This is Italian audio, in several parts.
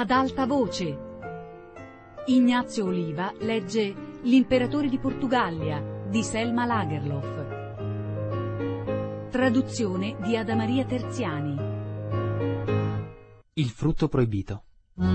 ad alta voce. Ignazio Oliva legge L'imperatore di Portugallia di Selma Lagerlof. Traduzione di Adamaria Terziani. Il frutto proibito.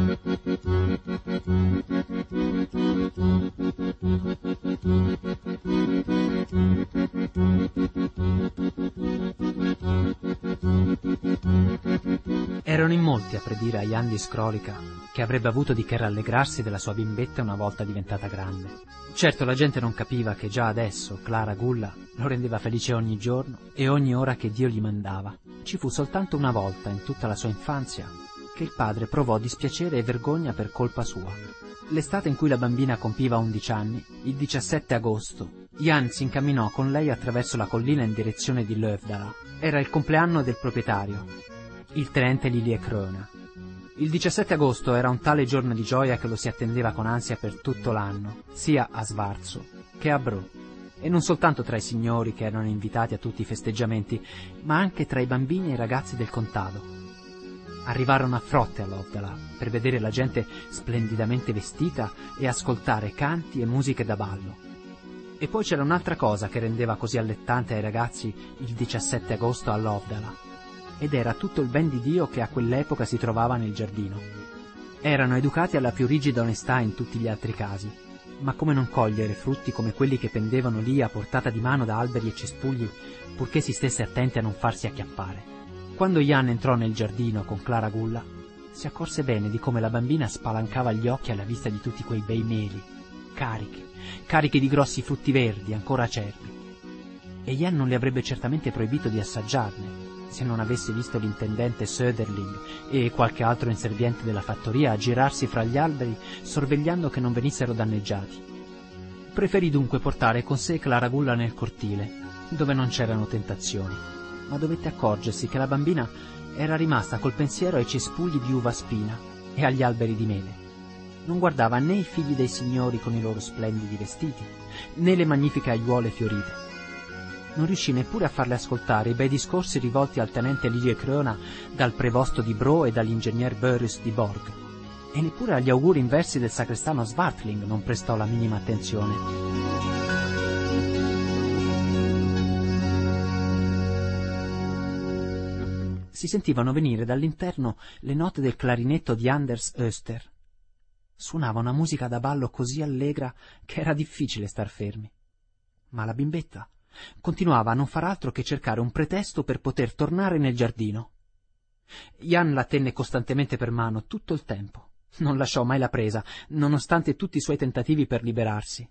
Erano in molti a predire a Jan di Scrolica che avrebbe avuto di che rallegrarsi della sua bimbetta una volta diventata grande. Certo, la gente non capiva che già adesso Clara Gulla lo rendeva felice ogni giorno e ogni ora che Dio gli mandava. Ci fu soltanto una volta in tutta la sua infanzia che il padre provò dispiacere e vergogna per colpa sua. L'estate in cui la bambina compiva 11 anni, il 17 agosto, Jan si incamminò con lei attraverso la collina in direzione di Löfdala. Era il compleanno del proprietario, il tenente Liljekrona. Il 17 agosto era un tale giorno di gioia che lo si attendeva con ansia per tutto l'anno, sia a Svarzo che a Bro, e non soltanto tra i signori che erano invitati a tutti i festeggiamenti, ma anche tra i bambini e i ragazzi del contado. Arrivarono a frotte a Löfdala per vedere la gente splendidamente vestita e ascoltare canti e musiche da ballo. E poi c'era un'altra cosa che rendeva così allettante ai ragazzi il 17 agosto a Löfdala, ed era tutto il ben di Dio che a quell'epoca si trovava nel giardino. Erano educati alla più rigida onestà in tutti gli altri casi, ma come non cogliere frutti come quelli che pendevano lì a portata di mano da alberi e cespugli, purché si stesse attenti a non farsi acchiappare. Quando Jan entrò nel giardino con Clara Gulla, si accorse bene di come la bambina spalancava gli occhi alla vista di tutti quei bei meli, carichi di grossi frutti verdi ancora acerbi. E Jan non le avrebbe certamente proibito di assaggiarne, se non avesse visto l'intendente Söderling e qualche altro inserviente della fattoria aggirarsi fra gli alberi sorvegliando che non venissero danneggiati. Preferì dunque portare con sé Clara Gulla nel cortile, dove non c'erano tentazioni, ma dovette accorgersi che la bambina era rimasta col pensiero ai cespugli di uva spina e agli alberi di mele. Non guardava né i figli dei signori con i loro splendidi vestiti, né le magnifiche aiuole fiorite. Non riuscì neppure a farle ascoltare i bei discorsi rivolti al tenente Liljekrona dal prevosto di Bro e dall'ingegner Börus di Borg, e neppure agli auguri in versi del sacrestano Svartling non prestò la minima attenzione. Si sentivano venire dall'interno le note del clarinetto di Anders Öster. Suonava una musica da ballo così allegra che era difficile star fermi. Ma la bimbetta continuava a non far altro che cercare un pretesto per poter tornare nel giardino. Jan la tenne costantemente per mano tutto il tempo. Non lasciò mai la presa, nonostante tutti i suoi tentativi per liberarsi.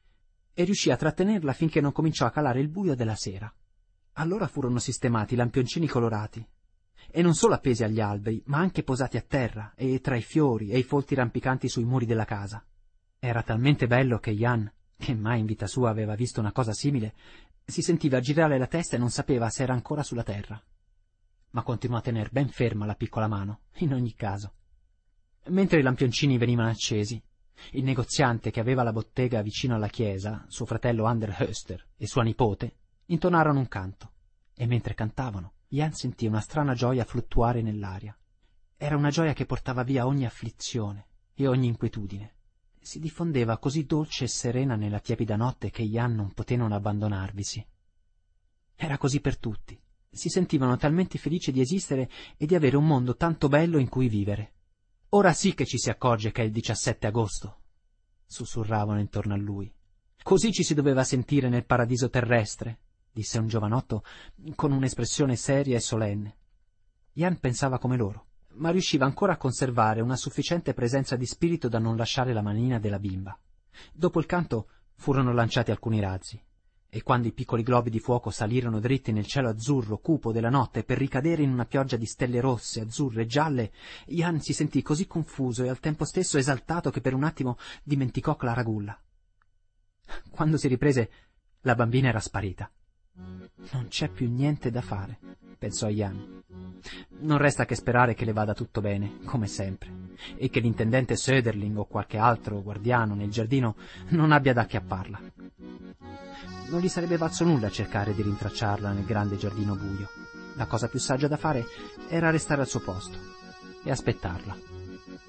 E riuscì a trattenerla finché non cominciò a calare il buio della sera. Allora furono sistemati lampioncini colorati, e non solo appesi agli alberi, ma anche posati a terra e tra i fiori e i folti rampicanti sui muri della casa. Era talmente bello che Jan, che mai in vita sua aveva visto una cosa simile, si sentiva girare la testa e non sapeva se era ancora sulla terra. Ma continuò a tener ben ferma la piccola mano, in ogni caso. Mentre i lampioncini venivano accesi, il negoziante che aveva la bottega vicino alla chiesa, suo fratello Ander Höster e sua nipote, intonarono un canto, e mentre cantavano, Jan sentì una strana gioia fluttuare nell'aria. Era una gioia che portava via ogni afflizione e ogni inquietudine. Si diffondeva così dolce e serena nella tiepida notte che Jan non poté non abbandonarvisi. Era così per tutti. Si sentivano talmente felici di esistere e di avere un mondo tanto bello in cui vivere. Ora sì che ci si accorge che è il 17 agosto, sussurravano intorno a lui. Così ci si doveva sentire nel paradiso terrestre, disse un giovanotto con un'espressione seria e solenne. Jan pensava come loro, ma riusciva ancora a conservare una sufficiente presenza di spirito da non lasciare la manina della bimba. Dopo il canto furono lanciati alcuni razzi, e quando i piccoli globi di fuoco salirono dritti nel cielo azzurro cupo della notte per ricadere in una pioggia di stelle rosse, azzurre e gialle, Jan si sentì così confuso e al tempo stesso esaltato che per un attimo dimenticò Clara Gulla. Quando si riprese, la bambina era sparita. Non c'è più niente da fare, pensò Jan. Non resta che sperare che le vada tutto bene, come sempre, e che l'intendente Söderling o qualche altro guardiano nel giardino non abbia da acchiapparla. Non gli sarebbe valso nulla cercare di rintracciarla nel grande giardino buio. La cosa più saggia da fare era restare al suo posto e aspettarla.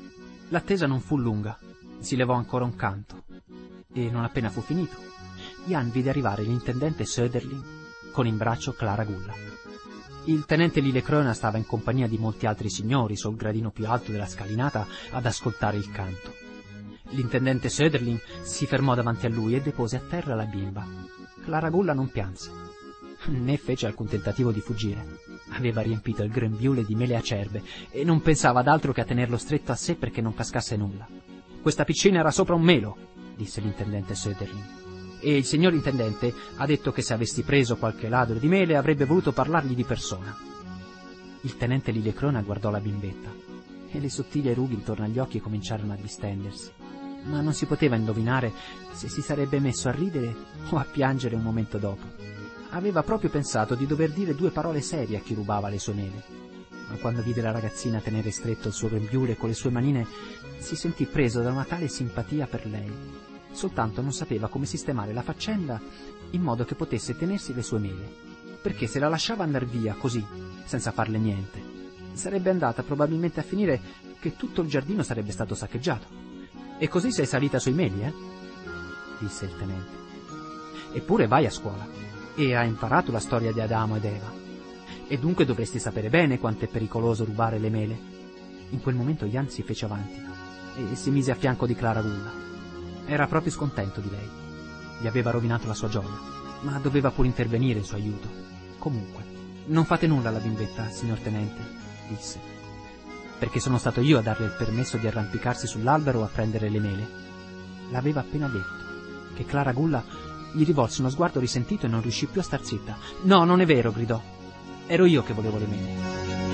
L'attesa non fu lunga, si levò ancora un canto, e non appena fu finito, Jan vide arrivare l'intendente Söderling con in braccio Clara Gulla. Il tenente Liliekrona stava in compagnia di molti altri signori sul gradino più alto della scalinata ad ascoltare il canto. L'intendente Söderling si fermò davanti a lui e depose a terra la bimba. Clara Gulla non pianse, né fece alcun tentativo di fuggire. Aveva riempito il grembiule di mele acerbe e non pensava ad altro che a tenerlo stretto a sé perché non cascasse nulla. «Questa piccina era sopra un melo», disse l'intendente Söderling. «E il signor intendente ha detto che se avessi preso qualche ladro di mele avrebbe voluto parlargli di persona». Il tenente Liliekrona guardò la bimbetta e le sottili rughe intorno agli occhi cominciarono a distendersi, ma non si poteva indovinare se si sarebbe messo a ridere o a piangere un momento dopo. Aveva proprio pensato di dover dire 2 parole serie a chi rubava le sue mele, ma quando vide la ragazzina tenere stretto il suo grembiule con le sue manine si sentì preso da una tale simpatia per lei. Soltanto non sapeva come sistemare la faccenda in modo che potesse tenersi le sue mele, perché se la lasciava andar via così, senza farle niente, sarebbe andata probabilmente a finire che tutto il giardino sarebbe stato saccheggiato. «E così sei salita sui meli, eh?» disse il tenente. «Eppure vai a scuola e hai imparato la storia di Adamo ed Eva, e dunque dovresti sapere bene quanto è pericoloso rubare le mele». In quel momento Jan si fece avanti e si mise a fianco di Clara Gulla. Era proprio scontento di lei. Gli aveva rovinato la sua gioia, ma doveva pure intervenire in suo aiuto. «Comunque, non fate nulla alla bimbetta, signor tenente», disse, «perché sono stato io a darle il permesso di arrampicarsi sull'albero a prendere le mele». L'aveva appena detto, che Clara Gulla gli rivolse uno sguardo risentito e non riuscì più a star zitta. «No, non è vero», gridò. «Ero io che volevo le mele».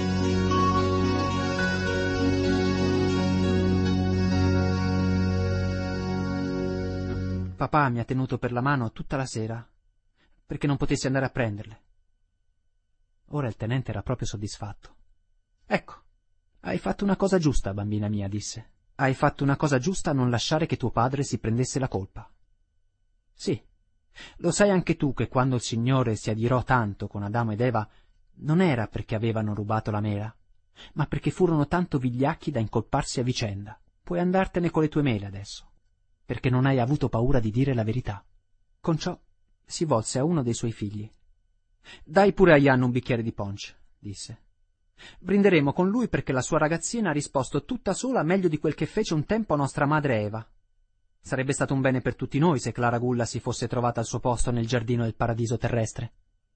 «Papà mi ha tenuto per la mano tutta la sera, perché non potessi andare a prenderle». Ora il tenente era proprio soddisfatto. «Ecco, hai fatto una cosa giusta, bambina mia», disse. «Hai fatto una cosa giusta a non lasciare che tuo padre si prendesse la colpa. Sì, lo sai anche tu che quando il Signore si adirò tanto con Adamo ed Eva non era perché avevano rubato la mela, ma perché furono tanto vigliacchi da incolparsi a vicenda. Puoi andartene con le tue mele adesso, perché non hai avuto paura di dire la verità». Con ciò si volse a uno dei suoi figli. «Dai pure a Jan un bicchiere di punch», disse. «Brinderemo con lui perché la sua ragazzina ha risposto tutta sola meglio di quel che fece un tempo nostra madre Eva. Sarebbe stato un bene per tutti noi se Clara Gulla si fosse trovata al suo posto nel giardino del paradiso terrestre».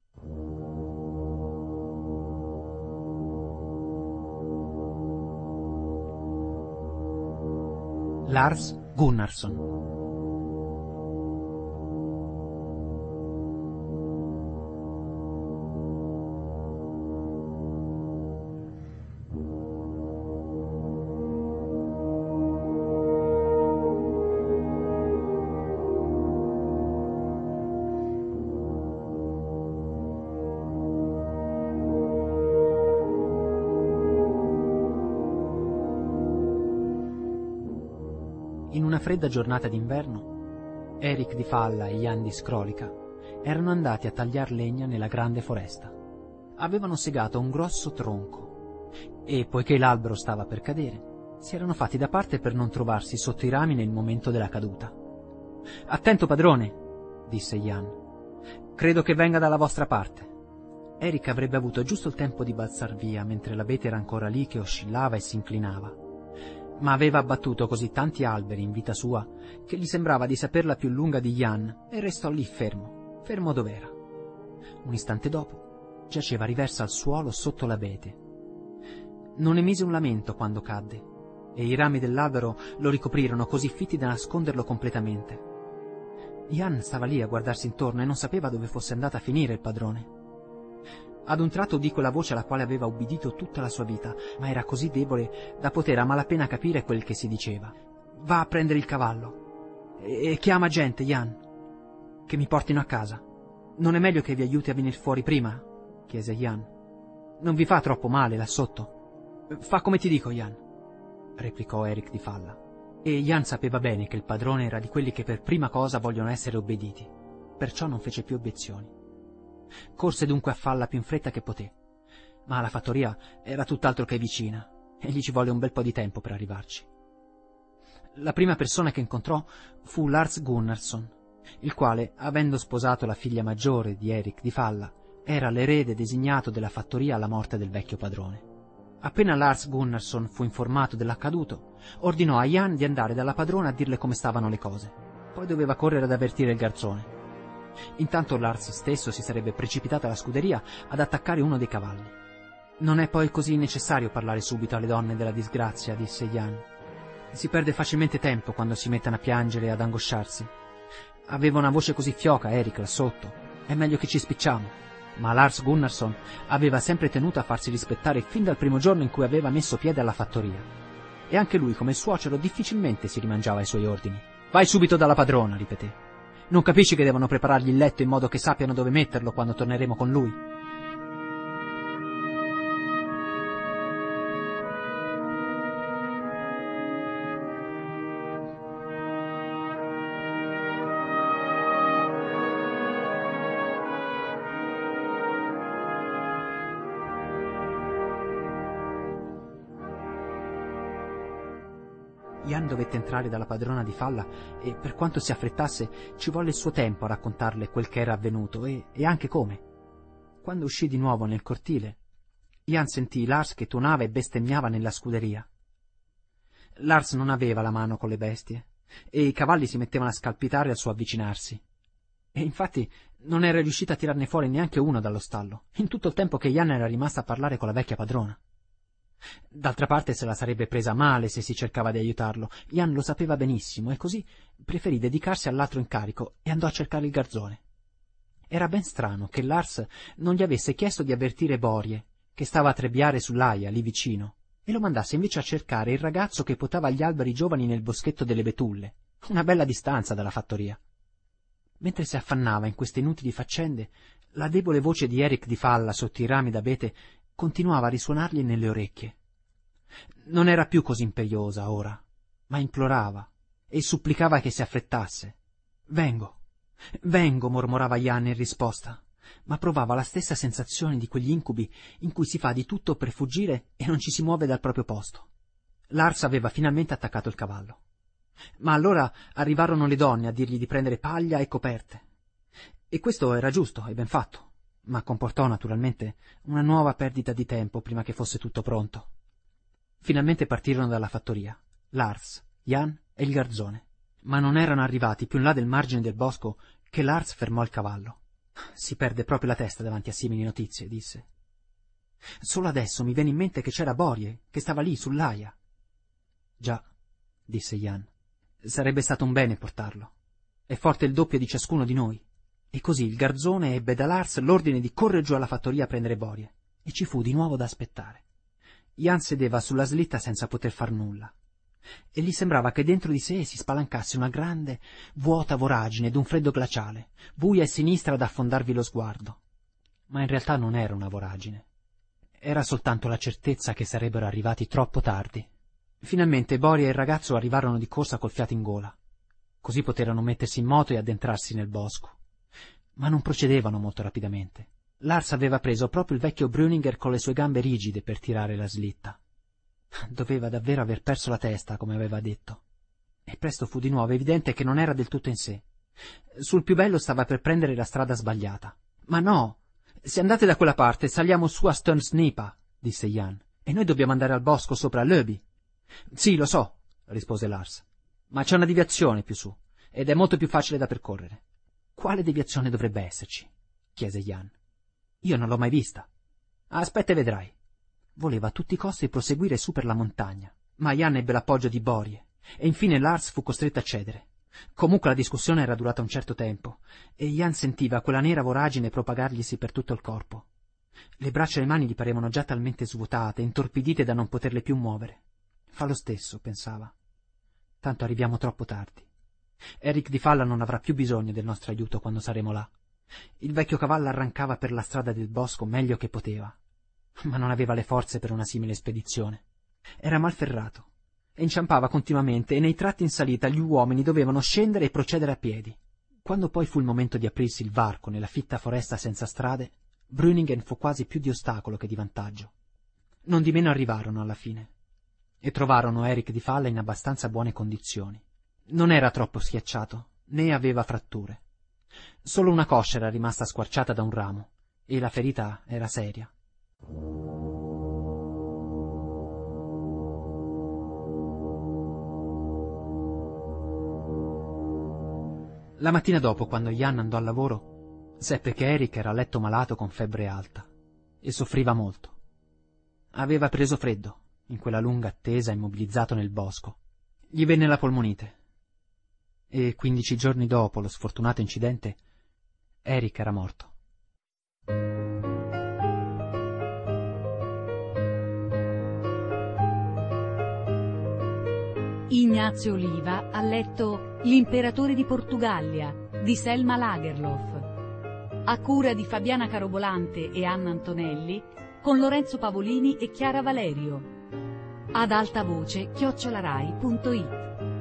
Lars Gunnarsson. In una fredda giornata d'inverno, Erik di Falla e Jan di Scrolica erano andati a tagliar legna nella grande foresta. Avevano segato un grosso tronco e, poiché l'albero stava per cadere, si erano fatti da parte per non trovarsi sotto i rami nel momento della caduta. «Attento, padrone», disse Jan. «Credo che venga dalla vostra parte». Erik avrebbe avuto giusto il tempo di balzar via mentre l'abete era ancora lì che oscillava e si inclinava, ma aveva abbattuto così tanti alberi in vita sua che gli sembrava di saperla più lunga di Jan e restò lì fermo dov'era. Un istante dopo giaceva riversa al suolo sotto l'abete. Non emise un lamento quando cadde e i rami dell'albero lo ricoprirono così fitti da nasconderlo completamente. Jan stava lì a guardarsi intorno e non sapeva dove fosse andata a finire il padrone. Ad un tratto udì quella voce alla quale aveva ubbidito tutta la sua vita, ma era così debole da poter a malapena capire quel che si diceva. «Va a prendere il cavallo e chiama gente, Jan, che mi portino a casa. Non è meglio che vi aiuti a venir fuori prima?» chiese Jan. «Non vi fa troppo male là sotto?» «Fa come ti dico, Jan», replicò Erik di Falla. E Jan sapeva bene che il padrone era di quelli che per prima cosa vogliono essere obbediti, perciò non fece più obiezioni. Corse dunque a Falla più in fretta che poté, ma la fattoria era tutt'altro che vicina e gli ci volle un bel po' di tempo per arrivarci. La prima persona che incontrò fu Lars Gunnarsson, il quale, avendo sposato la figlia maggiore di Erik di Falla, era l'erede designato della fattoria alla morte del vecchio padrone. Appena Lars Gunnarsson fu informato dell'accaduto, ordinò a Jan di andare dalla padrona a dirle come stavano le cose. Poi doveva correre ad avvertire il garzone. Intanto Lars stesso si sarebbe precipitato alla scuderia ad attaccare uno dei cavalli. «Non è poi così necessario parlare subito alle donne della disgrazia», disse Jan. «Si perde facilmente tempo quando si mettono a piangere e ad angosciarsi. Aveva una voce così fioca, Erik, là sotto. È meglio che ci spicciamo». Ma Lars Gunnarsson aveva sempre tenuto a farsi rispettare fin dal primo giorno in cui aveva messo piede alla fattoria. E anche lui, come il suocero, difficilmente si rimangiava ai suoi ordini. «Vai subito dalla padrona», ripeté. «Non capisci che devono preparargli il letto in modo che sappiano dove metterlo quando torneremo con lui?» Jan dovette entrare dalla padrona di Falla e, per quanto si affrettasse, ci volle il suo tempo a raccontarle quel che era avvenuto e anche come. Quando uscì di nuovo nel cortile, Jan sentì Lars che tuonava e bestemmiava nella scuderia. Lars non aveva la mano con le bestie e i cavalli si mettevano a scalpitare al suo avvicinarsi. E infatti non era riuscito a tirarne fuori neanche uno dallo stallo, in tutto il tempo che Jan era rimasto a parlare con la vecchia padrona. D'altra parte se la sarebbe presa male se si cercava di aiutarlo. Jan lo sapeva benissimo e così preferì dedicarsi all'altro incarico e andò a cercare il garzone. Era ben strano che Lars non gli avesse chiesto di avvertire Borie, che stava a trebbiare sull'aia lì vicino, e lo mandasse invece a cercare il ragazzo che potava gli alberi giovani nel boschetto delle betulle, una bella distanza dalla fattoria. Mentre si affannava in queste inutili faccende, la debole voce di Erik di Falla sotto i rami d'abete continuava a risuonargli nelle orecchie. Non era più così imperiosa ora, ma implorava e supplicava che si affrettasse. «Vengo, vengo», mormorava Jan in risposta, ma provava la stessa sensazione di quegli incubi in cui si fa di tutto per fuggire e non ci si muove dal proprio posto. Lars aveva finalmente attaccato il cavallo. Ma allora arrivarono le donne a dirgli di prendere paglia e coperte. E questo era giusto e ben fatto, ma comportò naturalmente una nuova perdita di tempo prima che fosse tutto pronto. Finalmente partirono dalla fattoria, Lars, Jan e il garzone, ma non erano arrivati più in là del margine del bosco che Lars fermò il cavallo. «Si perde proprio la testa davanti a simili notizie», disse. «Solo adesso mi viene in mente che c'era Borie, che stava lì sull'aia». «Già», disse Jan, «sarebbe stato un bene portarlo. È forte il doppio di ciascuno di noi». E così il garzone ebbe da Lars l'ordine di correre giù alla fattoria a prendere Borie, e ci fu di nuovo da aspettare. Jan sedeva sulla slitta senza poter far nulla, e gli sembrava che dentro di sé si spalancasse una grande, vuota voragine d'un freddo glaciale, buia e sinistra ad affondarvi lo sguardo. Ma in realtà non era una voragine. Era soltanto la certezza che sarebbero arrivati troppo tardi. Finalmente Borie e il ragazzo arrivarono di corsa col fiato in gola. Così poterono mettersi in moto e addentrarsi nel bosco. Ma non procedevano molto rapidamente. Lars aveva preso proprio il vecchio Brüninger con le sue gambe rigide per tirare la slitta. Doveva davvero aver perso la testa, come aveva detto. E presto fu di nuovo evidente che non era del tutto in sé. Sul più bello stava per prendere la strada sbagliata. «Ma no! Se andate da quella parte, saliamo su a Störnsnipa», disse Jan, «e noi dobbiamo andare al bosco sopra Löby». «Sì, lo so», rispose Lars, «ma c'è una deviazione più su, ed è molto più facile da percorrere». «Quale deviazione dovrebbe esserci?» chiese Jan. «Io non l'ho mai vista». «Aspetta e vedrai». Voleva a tutti i costi proseguire su per la montagna, ma Jan ebbe l'appoggio di Borie, e infine Lars fu costretto a cedere. Comunque la discussione era durata un certo tempo, e Jan sentiva quella nera voragine propagarglisi per tutto il corpo. Le braccia e le mani gli parevano già talmente svuotate, intorpidite da non poterle più muovere. Fa lo stesso, pensava. Tanto arriviamo troppo tardi. Erik di Falla non avrà più bisogno del nostro aiuto quando saremo là. Il vecchio cavallo arrancava per la strada del bosco meglio che poteva, ma non aveva le forze per una simile spedizione. Era malferrato e inciampava continuamente, e nei tratti in salita gli uomini dovevano scendere e procedere a piedi. Quando poi fu il momento di aprirsi il varco nella fitta foresta senza strade, Brüningen fu quasi più di ostacolo che di vantaggio. Non di meno arrivarono alla fine. e trovarono Eric di Falla in abbastanza buone condizioni. Non era troppo schiacciato, né aveva fratture. Solo una coscia era rimasta squarciata da un ramo, e la ferita era seria. La mattina dopo, quando Jan andò al lavoro, seppe che Eric era a letto malato con febbre alta e soffriva molto. Aveva preso freddo in quella lunga attesa immobilizzato nel bosco. Gli venne la polmonite e 15 giorni dopo lo sfortunato incidente Eric era morto. Ignazio Oliva ha letto L'imperatore di Portugallia di Selma Lagerlöf, a cura di Fabiana Carobolante e Anna Antonelli, con Lorenzo Pavolini e Chiara Valerio. Ad alta voce @rai.it